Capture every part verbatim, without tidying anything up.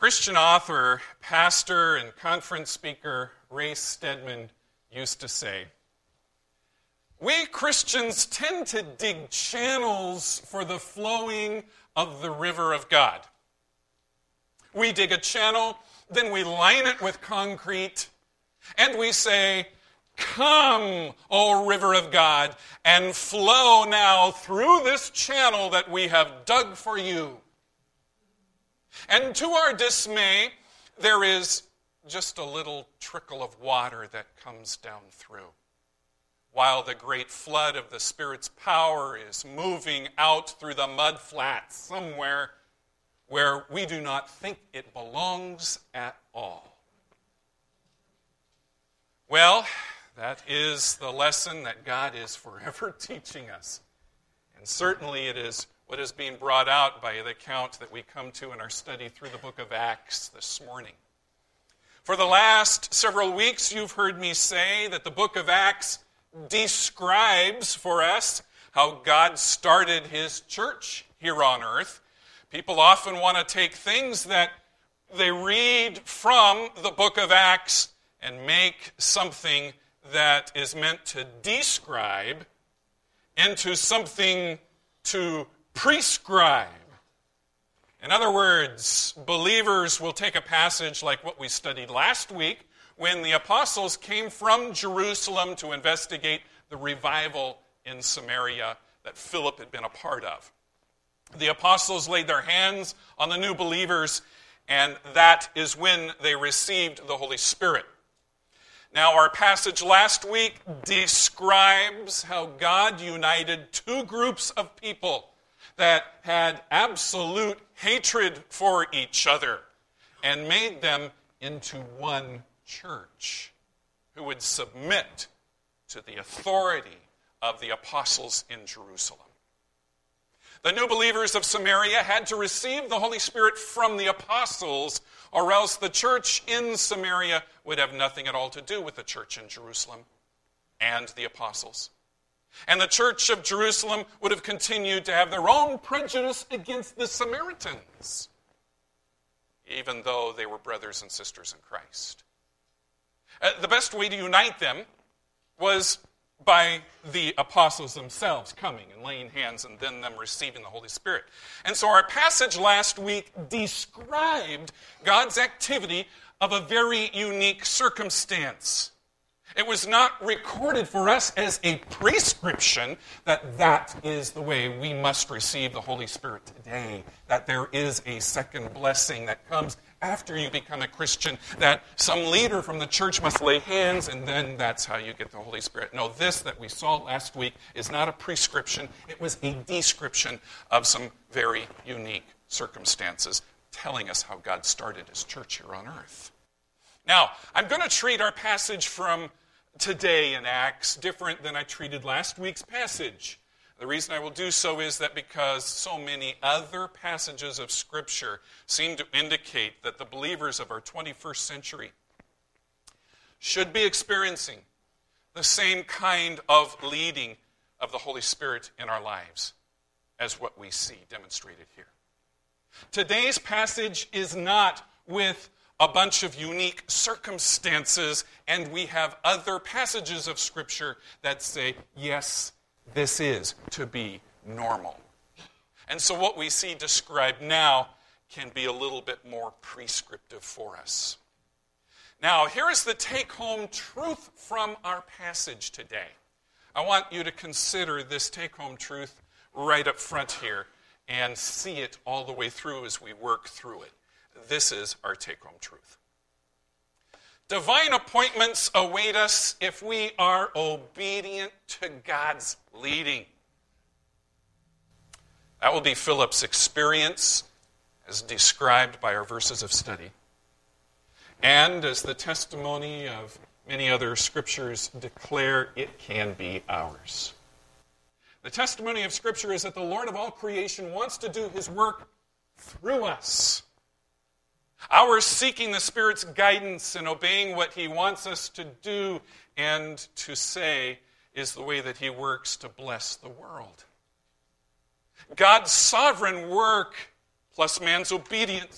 Christian author, pastor, and conference speaker Ray Stedman used to say, "We Christians tend to dig channels for the flowing of the river of God. We dig a channel, then we line it with concrete, and we say, 'Come, O river of God, and flow now through this channel that we have dug for you.' And to our dismay, there is just a little trickle of water that comes down through, while the great flood of the Spirit's power is moving out through the mud flats somewhere where we do not think it belongs at all." Well, that is the lesson that God is forever teaching us. And certainly it is what is being brought out by the account that we come to in our study through the book of Acts this morning. For the last several weeks, you've heard me say that the book of Acts describes for us how God started his church here on earth. People often want to take things that they read from the book of Acts and make something that is meant to describe into something to prescribe. In other words, believers will take a passage like what we studied last week when the apostles came from Jerusalem to investigate the revival in Samaria that Philip had been a part of. The apostles laid their hands on the new believers, and that is when they received the Holy Spirit. Now, our passage last week describes how God united two groups of people that had absolute hatred for each other and made them into one church who would submit to the authority of the apostles in Jerusalem. The new believers of Samaria had to receive the Holy Spirit from the apostles, or else the church in Samaria would have nothing at all to do with the church in Jerusalem and the apostles. And the church of Jerusalem would have continued to have their own prejudice against the Samaritans, even though they were brothers and sisters in Christ. Uh, the best way to unite them was by the apostles themselves coming and laying hands and then them receiving the Holy Spirit. And so our passage last week described God's activity of a very unique circumstance. It was not recorded for us as a prescription that that is the way we must receive the Holy Spirit today, that there is a second blessing that comes after you become a Christian, that some leader from the church must lay hands, and then that's how you get the Holy Spirit. No, this that we saw last week is not a prescription. It was a description of some very unique circumstances, telling us how God started his church here on earth. Now, I'm going to treat our passage from today in Acts different than I treated last week's passage. The reason I will do so is that because so many other passages of Scripture seem to indicate that the believers of our twenty-first century should be experiencing the same kind of leading of the Holy Spirit in our lives as what we see demonstrated here. Today's passage is not with a bunch of unique circumstances, and we have other passages of Scripture that say, yes, this is to be normal. And so what we see described now can be a little bit more prescriptive for us. Now, here is the take-home truth from our passage today. I want you to consider this take-home truth right up front here and see it all the way through as we work through it. This is our take-home truth. Divine appointments await us if we are obedient to God's leading. That will be Philip's experience as described by our verses of study, and as the testimony of many other scriptures declare, it can be ours. The testimony of Scripture is that the Lord of all creation wants to do his work through us. Our seeking the Spirit's guidance and obeying what he wants us to do and to say is the way that he works to bless the world. God's sovereign work plus man's obedience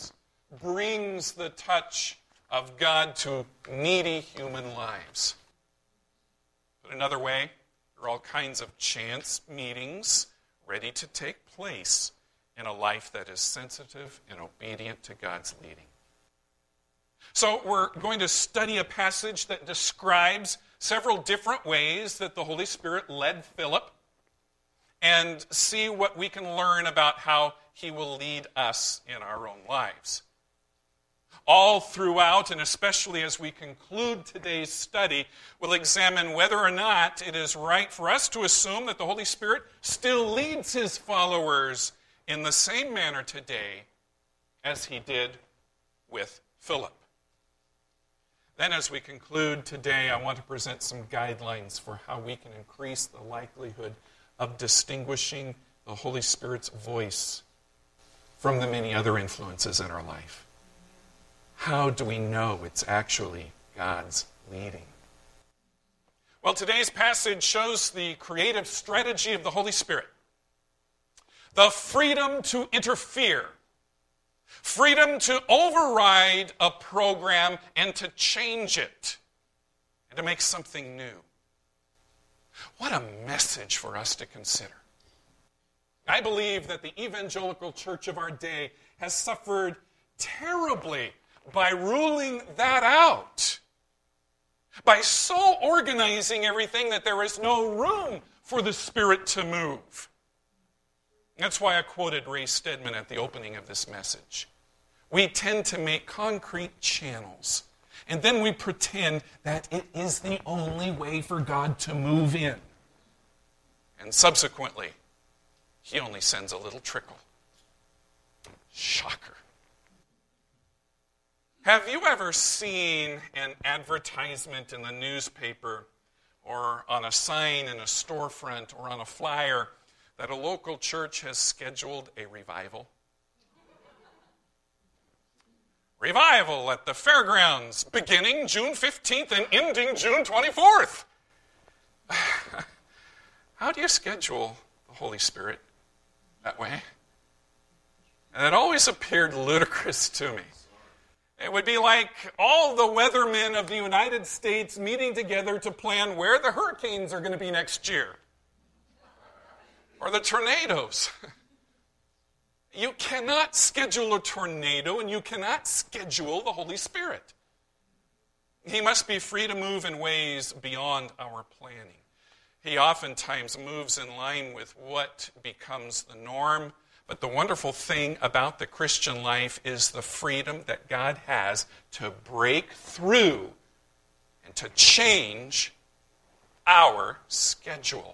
brings the touch of God to needy human lives. But another way, there are all kinds of chance meetings ready to take place in a life that is sensitive and obedient to God's leading. So we're going to study a passage that describes several different ways that the Holy Spirit led Philip and see what we can learn about how he will lead us in our own lives. All throughout, and especially as we conclude today's study, we'll examine whether or not it is right for us to assume that the Holy Spirit still leads his followers in the same manner today as he did with Philip. Then as we conclude today, I want to present some guidelines for how we can increase the likelihood of distinguishing the Holy Spirit's voice from the many other influences in our life. How do we know it's actually God's leading? Well, today's passage shows the creative strategy of the Holy Spirit. The freedom to interfere. Freedom to override a program and to change it. And to make something new. What a message for us to consider. I believe that the evangelical church of our day has suffered terribly by ruling that out. By so organizing everything that there is no room for the Spirit to move. That's why I quoted Ray Stedman at the opening of this message. We tend to make concrete channels, and then we pretend that it is the only way for God to move in. And subsequently, he only sends a little trickle. Shocker. Have you ever seen an advertisement in the newspaper or on a sign in a storefront or on a flyer that a local church has scheduled a revival? Revival at the fairgrounds, beginning June fifteenth and ending June twenty-fourth. How do you schedule the Holy Spirit that way? And it always appeared ludicrous to me. It would be like all the weathermen of the United States meeting together to plan where the hurricanes are going to be next year. Or the tornadoes. You cannot schedule a tornado and you cannot schedule the Holy Spirit. He must be free to move in ways beyond our planning. He oftentimes moves in line with what becomes the norm. But the wonderful thing about the Christian life is the freedom that God has to break through and to change our schedule.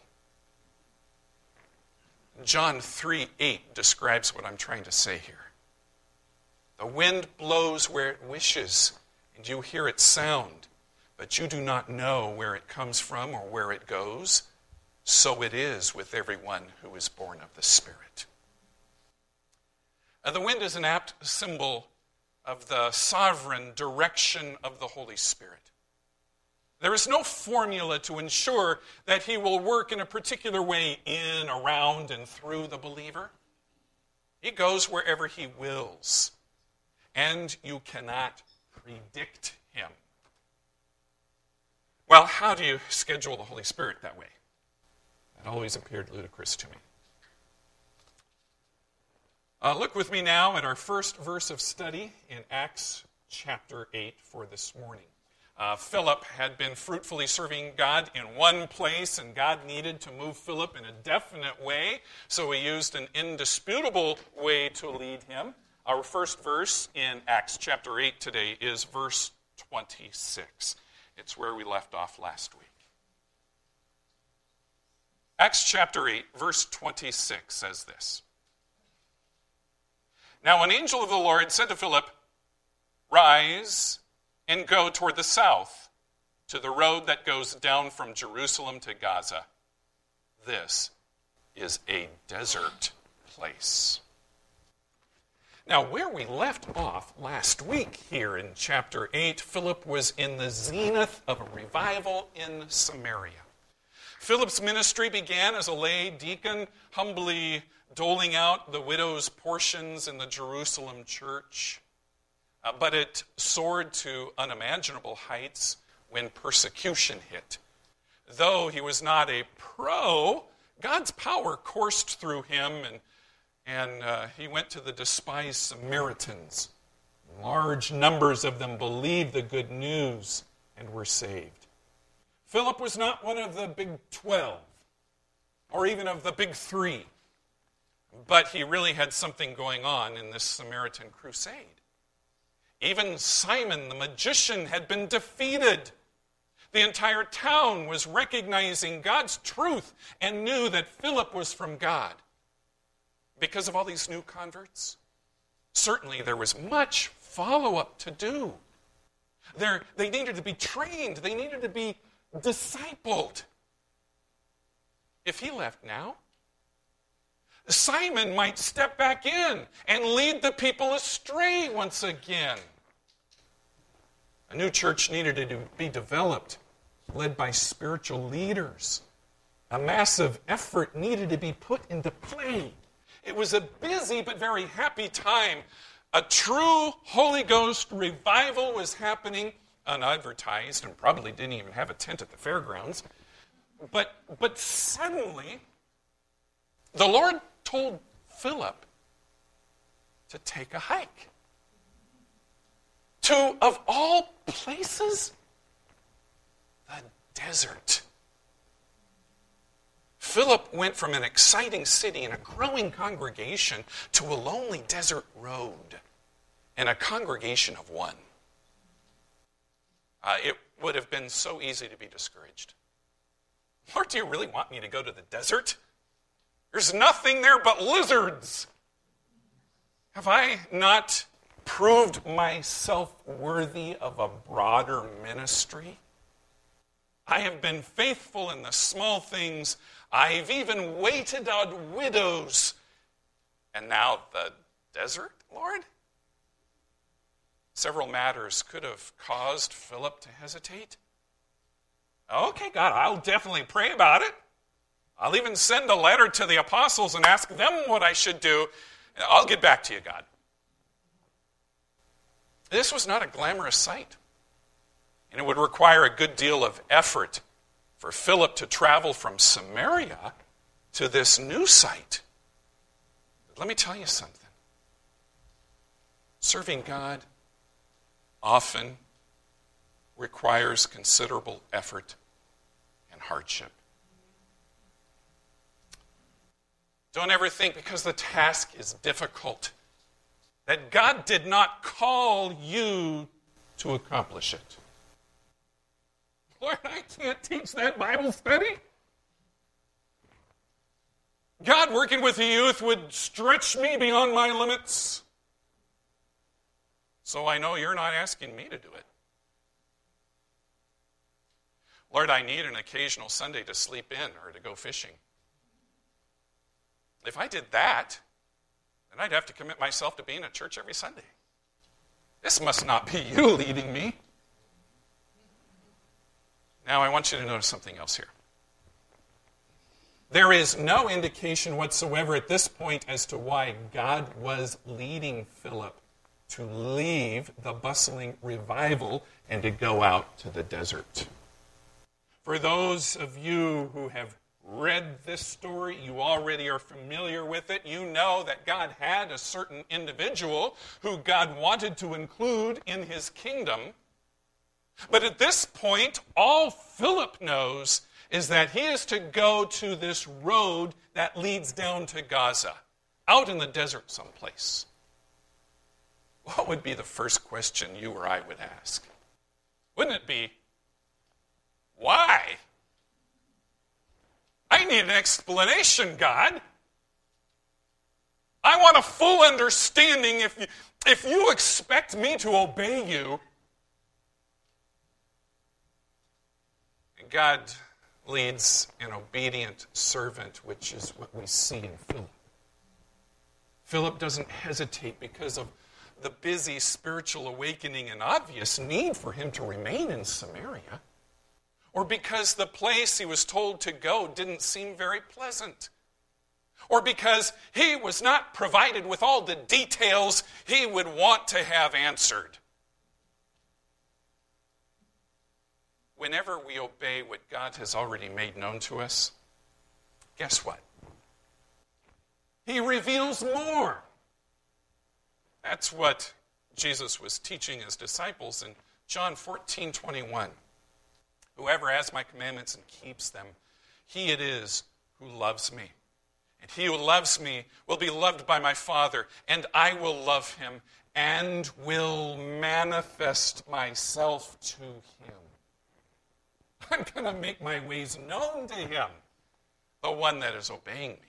John three eight describes what I'm trying to say here. The wind blows where it wishes, and you hear its sound, but you do not know where it comes from or where it goes. So it is with everyone who is born of the Spirit. Now, the wind is an apt symbol of the sovereign direction of the Holy Spirit. There is no formula to ensure that he will work in a particular way in, around, and through the believer. He goes wherever he wills, and you cannot predict him. Well, how do you schedule the Holy Spirit that way? That always appeared ludicrous to me. Uh, look with me now at our first verse of study in Acts chapter eight for this morning. Uh, Philip had been fruitfully serving God in one place, and God needed to move Philip in a definite way, so he used an indisputable way to lead him. Our first verse in Acts chapter eight today is verse twenty-six. It's where we left off last week. Acts chapter eight, verse twenty-six says this. Now an angel of the Lord said to Philip, "Rise and go toward the south, to the road that goes down from Jerusalem to Gaza. This is a desert place." Now, where we left off last week here in chapter eight, Philip was in the zenith of a revival in Samaria. Philip's ministry began as a lay deacon, humbly doling out the widow's portions in the Jerusalem church. uh, but it soared to unimaginable heights when persecution hit. Though he was not a pro, God's power coursed through him, and, and uh, he went to the despised Samaritans. Large numbers of them believed the good news and were saved. Philip was not one of the big twelve, or even of the big three, but he really had something going on in this Samaritan crusade. Even Simon the magician had been defeated. The entire town was recognizing God's truth and knew that Philip was from God. Because of all these new converts, certainly there was much follow-up to do. There, they needed to be trained. They needed to be discipled. If he left now, Simon might step back in and lead the people astray once again. A new church needed to be developed, led by spiritual leaders. A massive effort needed to be put into play. It was a busy but very happy time. A true Holy Ghost revival was happening, unadvertised, and probably didn't even have a tent at the fairgrounds. But, but suddenly, the Lord told Philip to take a hike. To, of all places, the desert. Philip went from an exciting city and a growing congregation to a lonely desert road and a congregation of one. Uh, it would have been so easy to be discouraged. Lord, do you really want me to go to the desert? There's nothing there but lizards. Have I not proved myself worthy of a broader ministry? I have been faithful in the small things. I've even waited on widows. And now the desert, Lord? Several matters could have caused Philip to hesitate. Okay, God, I'll definitely pray about it. I'll even send a letter to the apostles and ask them what I should do. I'll get back to you, God. This was not a glamorous sight, and it would require a good deal of effort for Philip to travel from Samaria to this new site. But let me tell you something. Serving God often requires considerable effort and hardship. Don't ever think because the task is difficult that God did not call you to accomplish it. Lord, I can't teach that Bible study. God working with the youth would stretch me beyond my limits. So I know you're not asking me to do it. Lord, I need an occasional Sunday to sleep in or to go fishing. If I did that, then I'd have to commit myself to being at church every Sunday. This must not be you leading me. Now I want you to notice something else here. There is no indication whatsoever at this point as to why God was leading Philip to leave the bustling revival and to go out to the desert. For those of you who have read this story, you already are familiar with it. You know that God had a certain individual who God wanted to include in his kingdom. But at this point, all Philip knows is that he is to go to this road that leads down to Gaza, out in the desert someplace. What would be the first question you or I would ask? Wouldn't it be, why? I need an explanation, God. I want a full understanding. If you, if you expect me to obey you, God leads an obedient servant, which is what we see in Philip. Philip doesn't hesitate because of the busy spiritual awakening and obvious need for him to remain in Samaria, or because the place he was told to go didn't seem very pleasant. or because he was not provided with all the details he would want to have answered. Whenever we obey what God has already made known to us, guess what? He reveals more. That's what Jesus was teaching his disciples in John fourteen twenty-one. Whoever has my commandments and keeps them, he it is who loves me. And he who loves me will be loved by my Father, and I will love him and will manifest myself to him. I'm going to make my ways known to him, the one that is obeying me.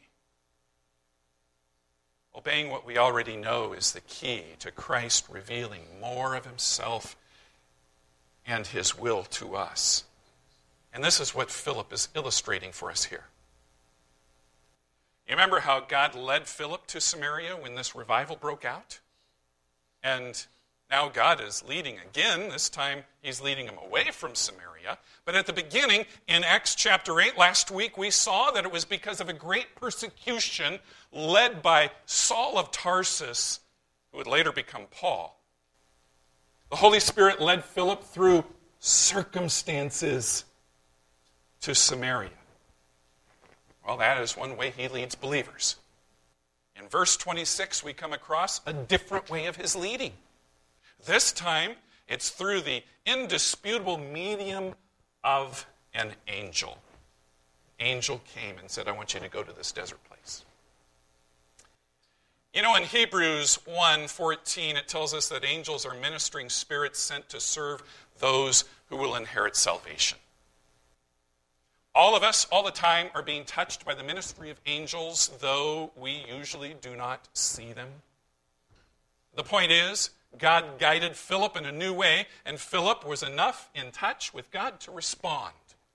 Obeying what we already know is the key to Christ revealing more of himself and his will to us. And this is what Philip is illustrating for us here. You remember how God led Philip to Samaria when this revival broke out? And now God is leading again. This time he's leading him away from Samaria. But at the beginning, in Acts chapter eight, last week, we saw that it was because of a great persecution led by Saul of Tarsus, who would later become Paul. The Holy Spirit led Philip through circumstances to Samaria. Well, that is one way he leads believers. In verse twenty-six, we come across a different way of his leading. This time, it's through the indisputable medium of an angel. An angel came and said, I want you to go to this desert place. You know, in Hebrews one fourteen, it tells us that angels are ministering spirits sent to serve those who will inherit salvation. All of us, all the time, are being touched by the ministry of angels, though we usually do not see them. The point is, God guided Philip in a new way, and Philip was enough in touch with God to respond.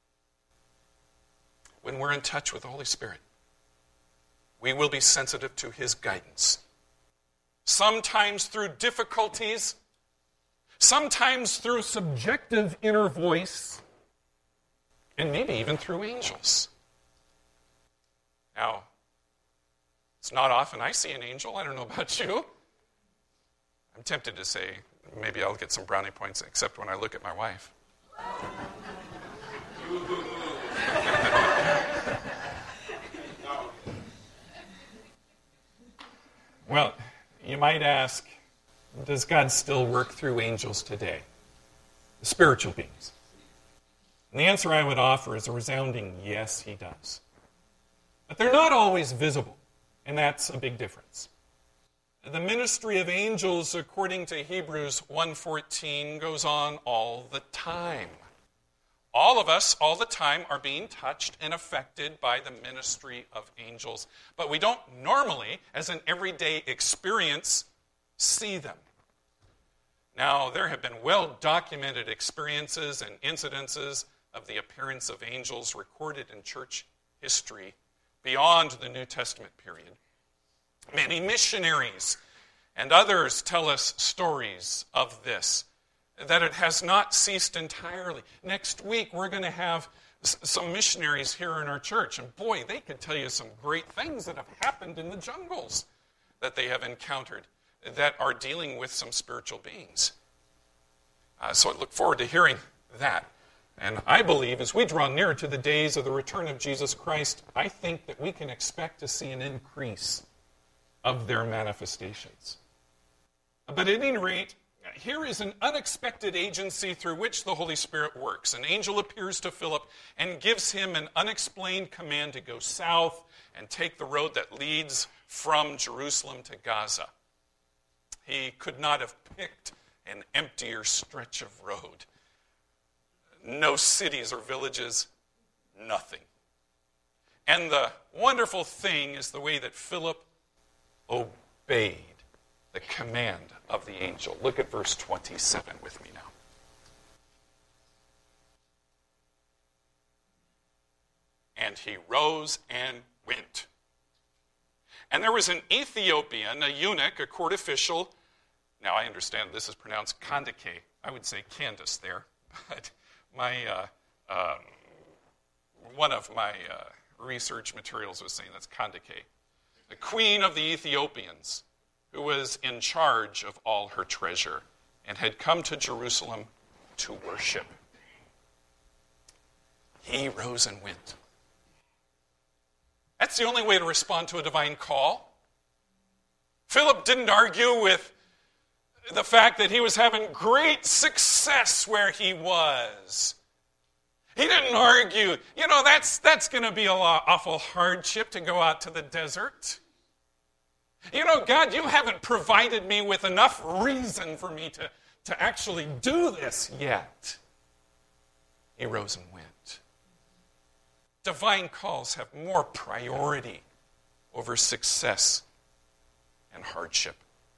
When we're in touch with the Holy Spirit, we will be sensitive to his guidance. Sometimes through difficulties, sometimes through subjective inner voice, and maybe even through angels. Now, it's not often I see an angel. I don't know about you. I'm tempted to say, maybe I'll get some brownie points, except when I look at my wife. Well, you might ask, does God still work through angels today? The spiritual beings. And the answer I would offer is a resounding yes, he does. But they're not always visible, and that's a big difference. The ministry of angels, according to Hebrews one fourteen, goes on all the time. All of us, all the time, are being touched and affected by the ministry of angels. But we don't normally, as an everyday experience, see them. Now, there have been well-documented experiences and incidences of the appearance of angels recorded in church history beyond the New Testament period. Many missionaries and others tell us stories of this, that it has not ceased entirely. Next week, we're going to have s- some missionaries here in our church, and boy, they could tell you some great things that have happened in the jungles that they have encountered that are dealing with some spiritual beings. Uh, so I look forward to hearing that. And I believe as we draw near to the days of the return of Jesus Christ, I think that we can expect to see an increase of their manifestations. But at any rate, here is an unexpected agency through which the Holy Spirit works. An angel appears to Philip and gives him an unexplained command to go south and take the road that leads from Jerusalem to Gaza. He could not have picked an emptier stretch of road. No cities or villages, nothing. And the wonderful thing is the way that Philip obeyed the command of the angel. Look at verse twenty-seven with me now. And he rose and went. And there was an Ethiopian, a eunuch, a court official. Now I understand this is pronounced Kandake. I would say Candace there. But my uh, um, one of my uh, research materials was saying that's Kandake. the queen of the Ethiopians, who was in charge of all her treasure and had come to Jerusalem to worship. He rose and went. That's the only way to respond to a divine call. Philip didn't argue with the fact that he was having great success where he was. He didn't argue, you know, that's, that's going to be an awful hardship to go out to the desert. You know, God, you haven't provided me with enough reason for me to, to actually do this yet. He rose and went. Divine calls have more priority over success and hardship.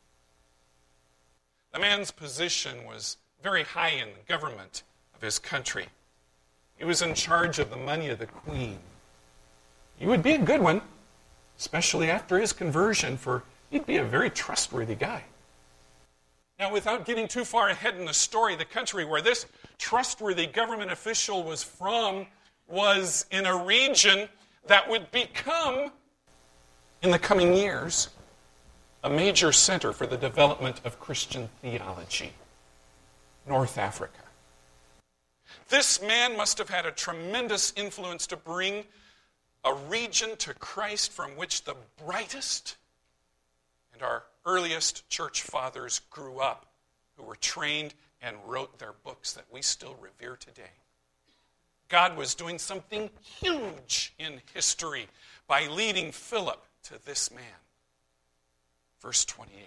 The man's position was very high in the government of his country. He was in charge of the money of the queen. He would be a good one, especially after his conversion, for he'd be a very trustworthy guy. Now, without getting too far ahead in the story, the country where this trustworthy government official was from was in a region that would become, in the coming years, a major center for the development of Christian theology, North Africa. This man must have had a tremendous influence to bring a region to Christ from which the brightest and our earliest church fathers grew up, who were trained and wrote their books that we still revere today. God was doing something huge in history by leading Philip to this man. Verse twenty-eight.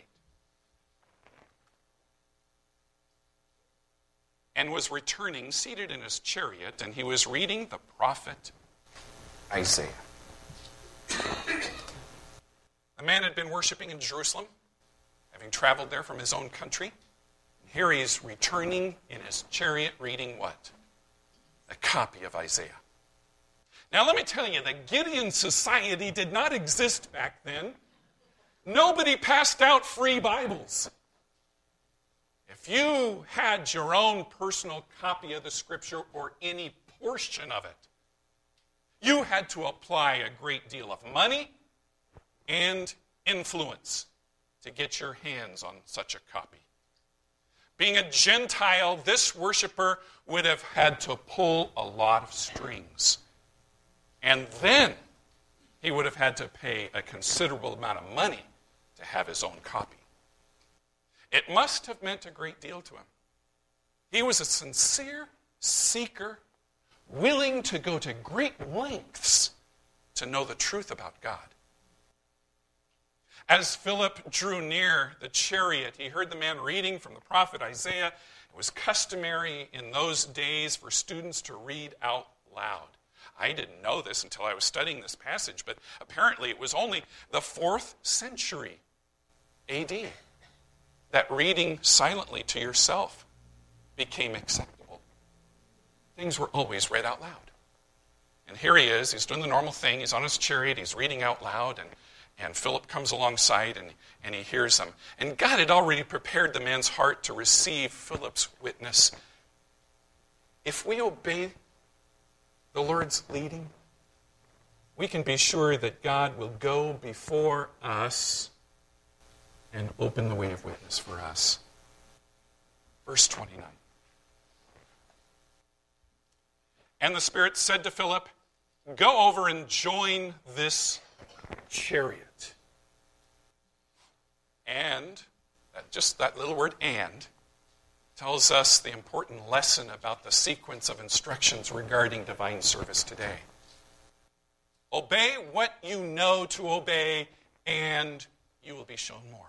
And was returning, seated in his chariot, and he was reading the prophet Isaiah. The man had been worshiping in Jerusalem, having traveled there from his own country. Here he is returning in his chariot, reading what? A copy of Isaiah. Now let me tell you, the Gideon Society did not exist back then. Nobody passed out free Bibles. If you had your own personal copy of the Scripture or any portion of it, you had to apply a great deal of money and influence to get your hands on such a copy. Being a Gentile, this worshiper would have had to pull a lot of strings. And then he would have had to pay a considerable amount of money to have his own copy. It must have meant a great deal to him. He was a sincere seeker, willing to go to great lengths to know the truth about God. As Philip drew near the chariot, he heard the man reading from the prophet Isaiah. It was customary in those days for students to read out loud. I didn't know this until I was studying this passage, but apparently it was only the fourth century A D that reading silently to yourself became acceptable. Things were always read out loud. And here he is, he's doing the normal thing, he's on his chariot, he's reading out loud, and, and Philip comes alongside and, and he hears him. And God had already prepared the man's heart to receive Philip's witness. If we obey the Lord's leading, we can be sure that God will go before us and open the way of witness for us. Verse twenty-nine. And the Spirit said to Philip, go over and join this chariot. And, that, just that little word and, tells us the important lesson about the sequence of instructions regarding divine service today. Obey what you know to obey, and you will be shown more.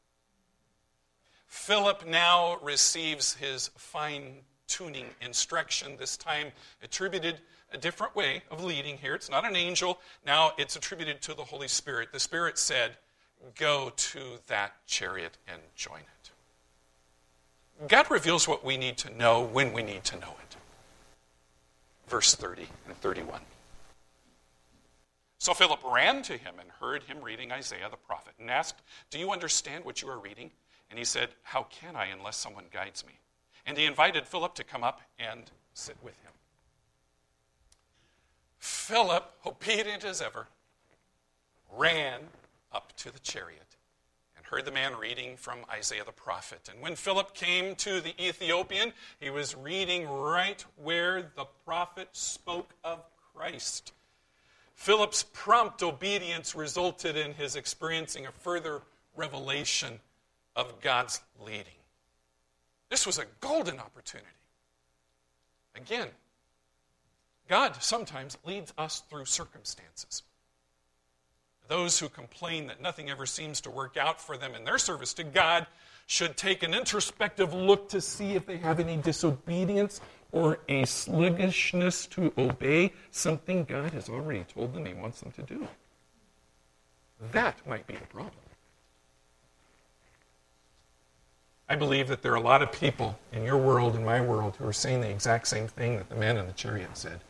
Philip now receives his fine-tuning instruction, this time attributed a different way of leading here. It's not an angel. Now it's attributed to the Holy Spirit. The Spirit said, go to that chariot and join it. God reveals what we need to know when we need to know it. Verse thirty and thirty-one. So Philip ran to him and heard him reading Isaiah the prophet and asked, do you understand what you are reading? And he said, how can I unless someone guides me? And he invited Philip to come up and sit with him. Philip, obedient as ever, ran up to the chariot and heard the man reading from Isaiah the prophet. And when Philip came to the Ethiopian, he was reading right where the prophet spoke of Christ. Philip's prompt obedience resulted in his experiencing a further revelation of God's leading. This was a golden opportunity. Again, God sometimes leads us through circumstances. Those who complain that nothing ever seems to work out for them in their service to God should take an introspective look to see if they have any disobedience or a sluggishness to obey something God has already told them he wants them to do. That might be the problem. I believe that there are a lot of people in your world and my world who are saying the exact same thing that the man in the chariot said.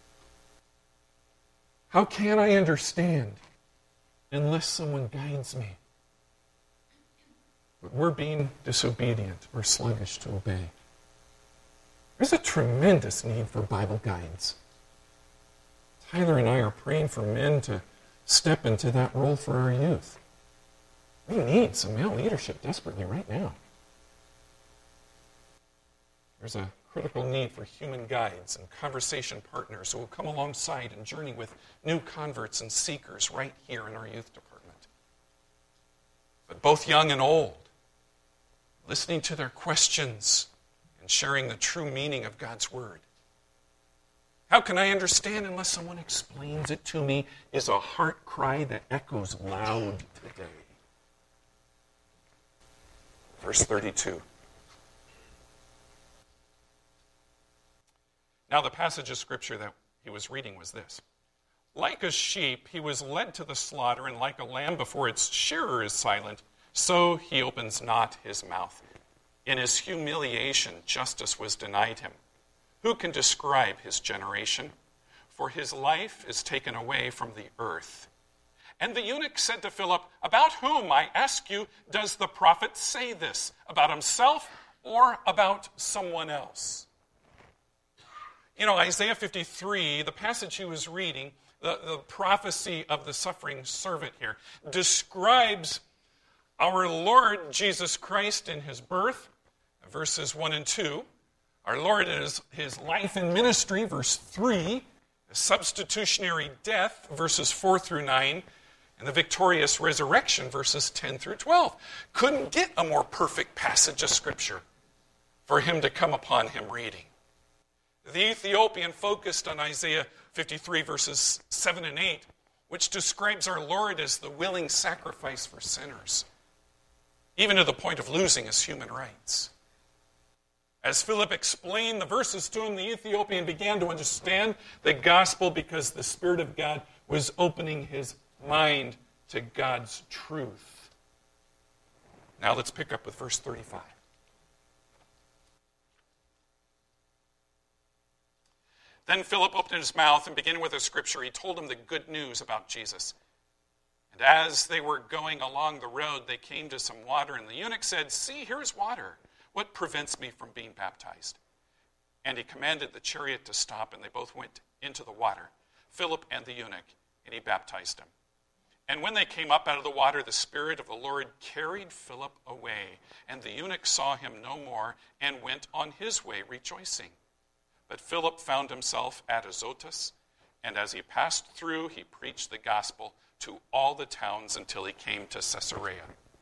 How can I understand unless someone guides me? But we're being disobedient or sluggish to obey. There's a tremendous need for Bible guidance. Tyler and I are praying for men to step into that role for our youth. We need some male leadership desperately right now. There's a critical need for human guides and conversation partners who will come alongside and journey with new converts and seekers right here in our youth department. But both young and old, listening to their questions and sharing the true meaning of God's Word. How can I understand unless someone explains it to me is a heart cry that echoes loud today. Verse thirty-two. Now the passage of Scripture that he was reading was this. Like a sheep, he was led to the slaughter, and like a lamb before its shearer is silent, so he opens not his mouth. In his humiliation, justice was denied him. Who can describe his generation? For his life is taken away from the earth. And the eunuch said to Philip, about whom, I ask you, does the prophet say this? About himself or about someone else? You know, Isaiah fifty-three, the passage he was reading, the, the prophecy of the suffering servant here, describes our Lord Jesus Christ in his birth, verses one and two. Our Lord in his, his life and ministry, verse three. The substitutionary death, verses four through nine. And the victorious resurrection, verses ten through twelve. Couldn't get a more perfect passage of Scripture for him to come upon him reading. The Ethiopian focused on Isaiah fifty-three, verses seven and eight, which describes our Lord as the willing sacrifice for sinners, even to the point of losing his human rights. As Philip explained the verses to him, the Ethiopian began to understand the gospel because the Spirit of God was opening his mind to God's truth. Now let's pick up with verse thirty-five. Then Philip opened his mouth, and beginning with the scripture, he told him the good news about Jesus. And as they were going along the road, they came to some water, and the eunuch said, see, here is water. What prevents me from being baptized? And he commanded the chariot to stop, and they both went into the water, Philip and the eunuch, and he baptized him. And when they came up out of the water, the Spirit of the Lord carried Philip away, and the eunuch saw him no more, and went on his way rejoicing. But Philip found himself at Azotus, and as he passed through, he preached the gospel to all the towns until he came to Caesarea.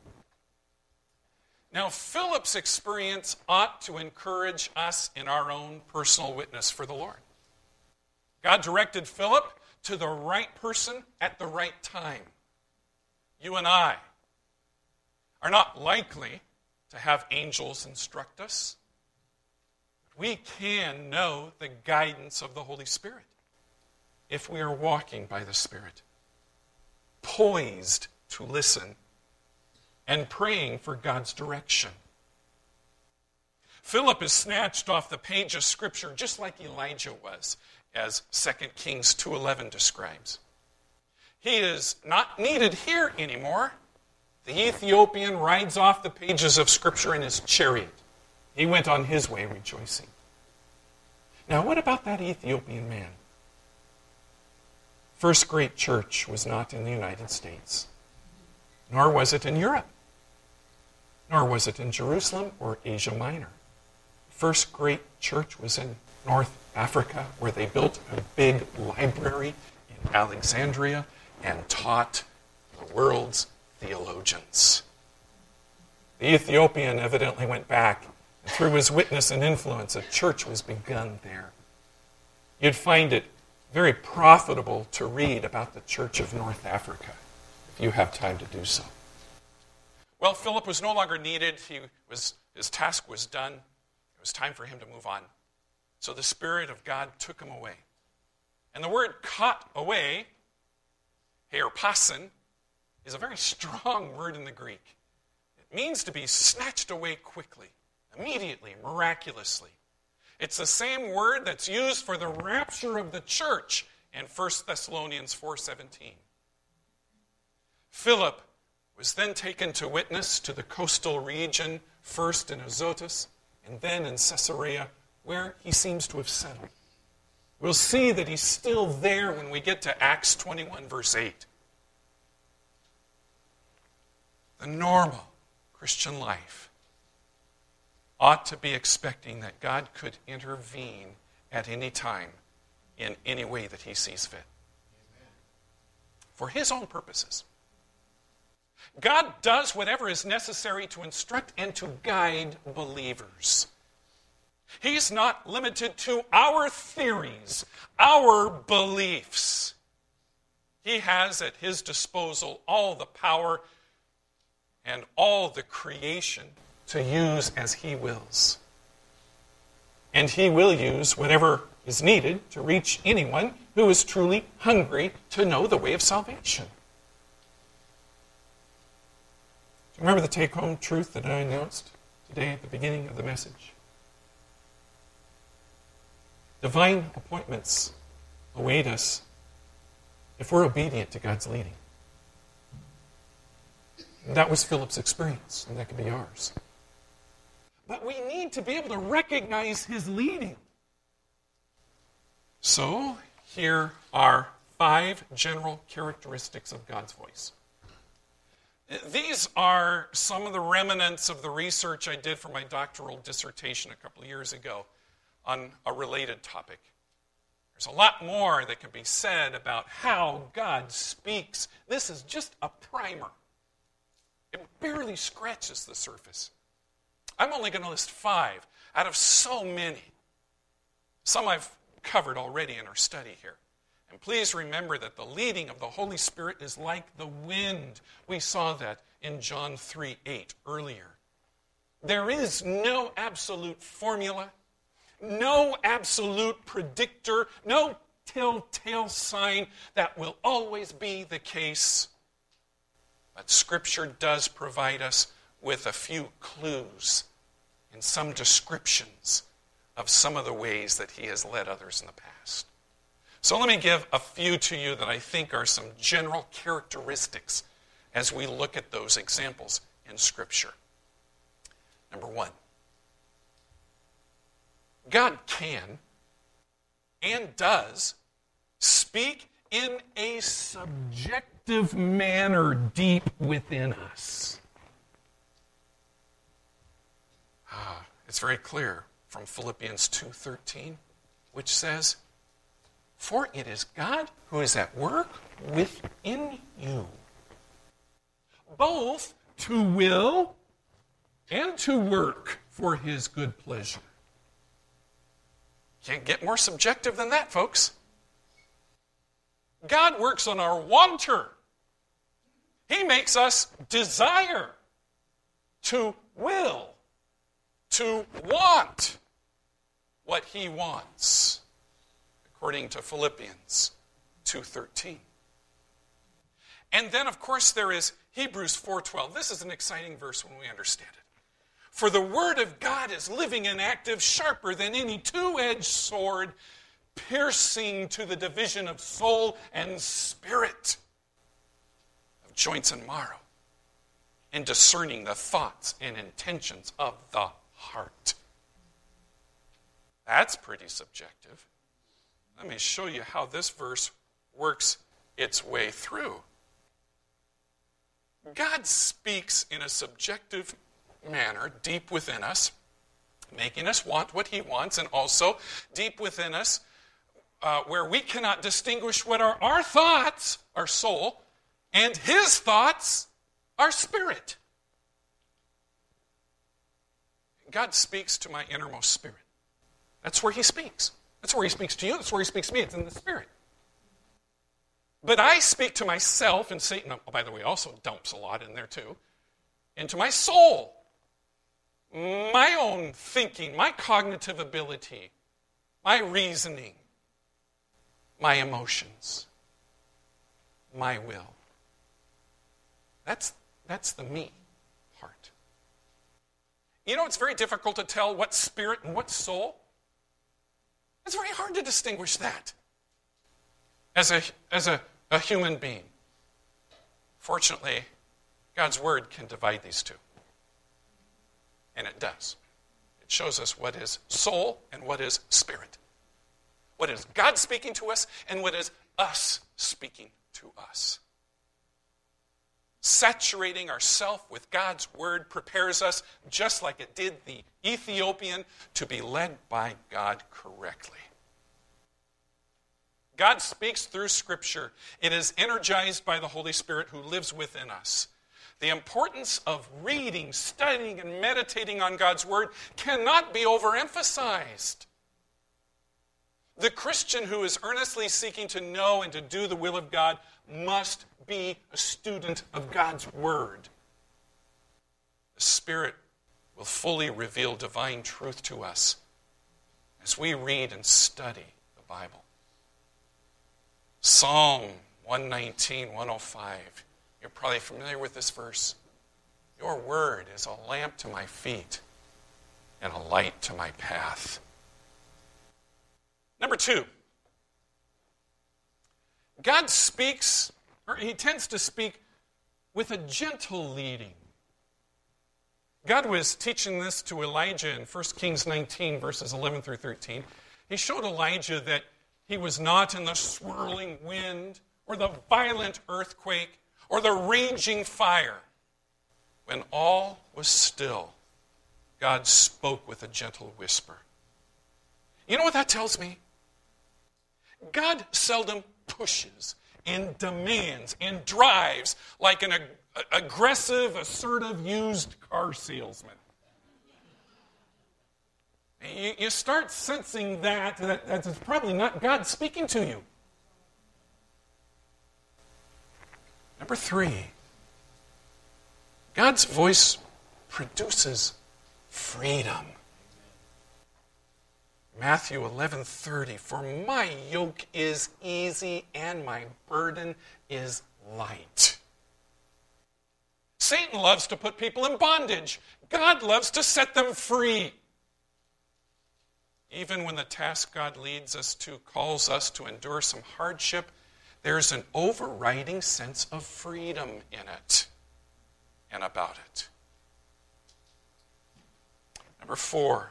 Now, Philip's experience ought to encourage us in our own personal witness for the Lord. God directed Philip to the right person at the right time. You and I are not likely to have angels instruct us. We can know the guidance of the Holy Spirit if we are walking by the Spirit, poised to listen and praying for God's direction. Philip is snatched off the page of Scripture just like Elijah was, as Second Kings two eleven describes. He is not needed here anymore. The Ethiopian rides off the pages of Scripture in his chariot. He went on his way rejoicing. Now, what about that Ethiopian man? First great church was not in the United States. nor was it in Europe, nor was it in Jerusalem or Asia Minor. The first great church was in North Africa, where they built a big library in Alexandria and taught the world's theologians. The Ethiopian evidently went back, and through his witness and influence, a church was begun there. You'd find it very profitable to read about the Church of North Africa, if you have time to do so. Well, Philip was no longer needed. He was, his task was done. It was time for him to move on. So the Spirit of God took him away. And the word caught away, herpasin, is a very strong word in the Greek. It means to be snatched away quickly, immediately, miraculously. It's the same word that's used for the rapture of the church in First Thessalonians four seventeen. Philip was then taken to witness to the coastal region, first in Azotus, and then in Caesarea, where he seems to have settled. We'll see that he's still there when we get to Acts twenty-one, verse eight. The normal Christian life ought to be expecting that God could intervene at any time in any way that he sees fit. Amen. For his own purposes. God does whatever is necessary to instruct and to guide believers. He's not limited to our theories, our beliefs. He has at his disposal all the power and all the creation to use as he wills. And he will use whatever is needed to reach anyone who is truly hungry to know the way of salvation. Do you remember the take-home truth that I announced today at the beginning of the message? Divine appointments await us if we're obedient to God's leading. And that was Philip's experience, and that could be ours. But we need to be able to recognize his leading. So, here are five general characteristics of God's voice. These are some of the remnants of the research I did for my doctoral dissertation a couple of years ago on a related topic. There's a lot more that can be said about how God speaks. This is just a primer. It barely scratches the surface. I'm only going to list five out of so many. Some I've covered already in our study here. And please remember that the leading of the Holy Spirit is like the wind. We saw that in John three eight earlier. There is no absolute formula, no absolute predictor, no telltale sign that will always be the case. But Scripture does provide us with a few clues and some descriptions of some of the ways that he has led others in the past. So let me give a few to you that I think are some general characteristics as we look at those examples in Scripture. Number one, God can and does speak in a subjective manner deep within us. Ah, it's very clear from Philippians two thirteen, which says, "For it is God who is at work within you, both to will and to work for his good pleasure." Can't get more subjective than that, folks. God works on our wanter. He makes us desire, to will, to want what he wants, according to Philippians two thirteen. And then, of course, there is Hebrews four twelve. This is an exciting verse when we understand it. "For the word of God is living and active, sharper than any two-edged sword, piercing to the division of soul and spirit, of joints and marrow, and discerning the thoughts and intentions of the heart." That's pretty subjective. Let me show you how this verse works its way through. God speaks in a subjective manner deep within us, making us want what he wants, and also deep within us uh, where we cannot distinguish what are our thoughts, our soul, and his thoughts, our spirit. God speaks to my innermost spirit. That's where he speaks. That's where he speaks to you. That's where he speaks to me. It's in the spirit. But I speak to myself, and Satan, oh, by the way, also dumps a lot in there too, into my soul. My own thinking, my cognitive ability, my reasoning, my emotions, my will. That's, that's the me part. You know, it's very difficult to tell what's spirit and what's soul. It's very hard to distinguish that as a, as a, a human being. Fortunately, God's Word can divide these two. And it does. It shows us what is soul and what is spirit. What is God speaking to us and what is us speaking to us. Saturating ourselves with God's Word prepares us, just like it did the Ethiopian, to be led by God correctly. God speaks through Scripture. It is energized by the Holy Spirit who lives within us. The importance of reading, studying, and meditating on God's Word cannot be overemphasized. The Christian who is earnestly seeking to know and to do the will of God must be a student of God's Word. The Spirit will fully reveal divine truth to us as we read and study the Bible. Psalm one nineteen, one oh five. You're probably familiar with this verse. Your word is a lamp to my feet and a light to my path. Number two, God speaks, or he tends to speak with a gentle leading. God was teaching this to Elijah in First Kings nineteen, verses eleven through thirteen. He showed Elijah that he was not in the swirling wind or the violent earthquake or the raging fire. When all was still, God spoke with a gentle whisper. You know what that tells me? God seldom pushes and demands and drives like an ag- aggressive, assertive, used car salesman. You, you start sensing that, that that's probably not God speaking to you. Number three, God's voice produces freedom. Matthew eleven thirty, for my yoke is easy and my burden is light. Satan loves to put people in bondage. God loves to set them free. Even when the task God leads us to calls us to endure some hardship, there's an overriding sense of freedom in it and about it. Number four,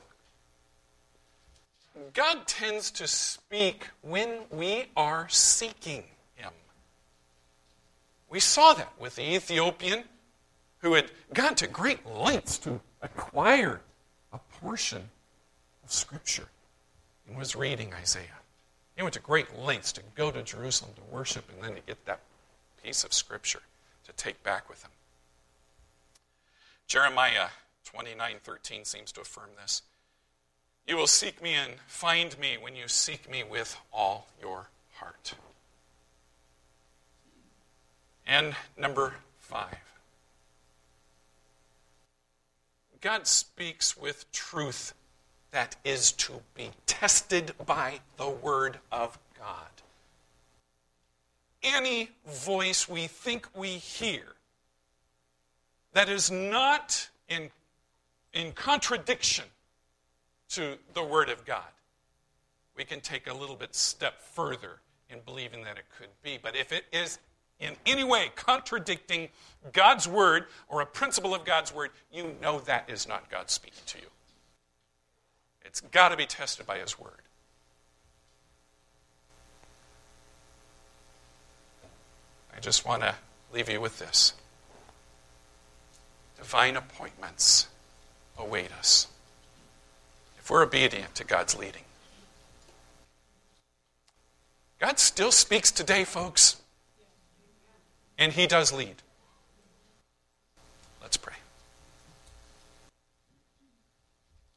God tends to speak when we are seeking him. We saw that with the Ethiopian who had gone to great lengths to acquire a portion of Scripture and was reading Isaiah. He went to great lengths to go to Jerusalem to worship and then to get that piece of Scripture to take back with him. Jeremiah twenty-nine thirteen seems to affirm this. You will seek me and find me when you seek me with all your heart. And number five, God speaks with truth that is to be tested by the Word of God. Any voice we think we hear that is not in, in contradiction to the Word of God, we can take a little bit step further in believing that it could be. But if it is in any way contradicting God's Word or a principle of God's Word, you know that is not God speaking to you. It's got to be tested by His Word. I just want to leave you with this. divine appointments await us if we're obedient to God's leading. God still speaks today, folks, and he does lead.